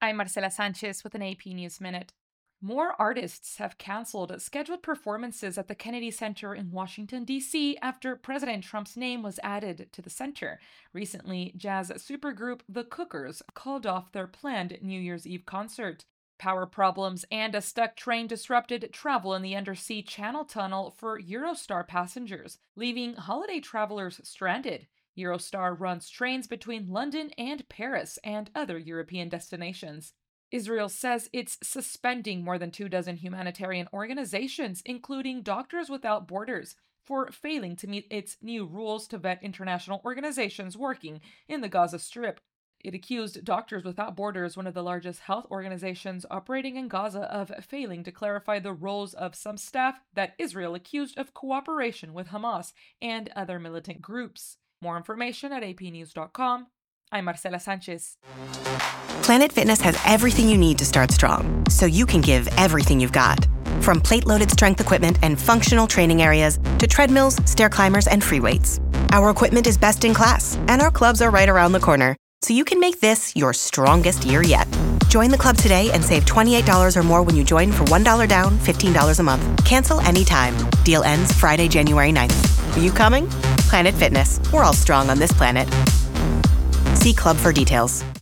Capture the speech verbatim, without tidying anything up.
I'm Marcela Sanchez with an A P News Minute. More artists have canceled scheduled performances at the Kennedy Center in Washington, D C after President Trump's name was added to the center. Recently, jazz supergroup The Cookers called off their planned New Year's Eve concert. Power problems and a stuck train disrupted travel in the undersea Channel Tunnel for Eurostar passengers, leaving holiday travelers stranded. Eurostar runs trains between London and Paris and other European destinations. Israel says it's suspending more than two dozen humanitarian organizations, including Doctors Without Borders, for failing to meet its new rules to vet international organizations working in the Gaza Strip. It accused Doctors Without Borders, one of the largest health organizations operating in Gaza, of failing to clarify the roles of some staff that Israel accused of cooperation with Hamas and other militant groups. More information at a p news dot com. I'm Marcela Sanchez. Planet Fitness has everything you need to start strong, so you can give everything you've got. From plate-loaded strength equipment and functional training areas to treadmills, stair climbers, and free weights. Our equipment is best in class, and our clubs are right around the corner, so you can make this your strongest year yet. Join the club today and save twenty-eight dollars or more when you join for one dollar down, fifteen dollars a month. Cancel anytime. Deal ends Friday, January ninth. Are you coming? Planet Fitness. We're all strong on this planet. See club for details.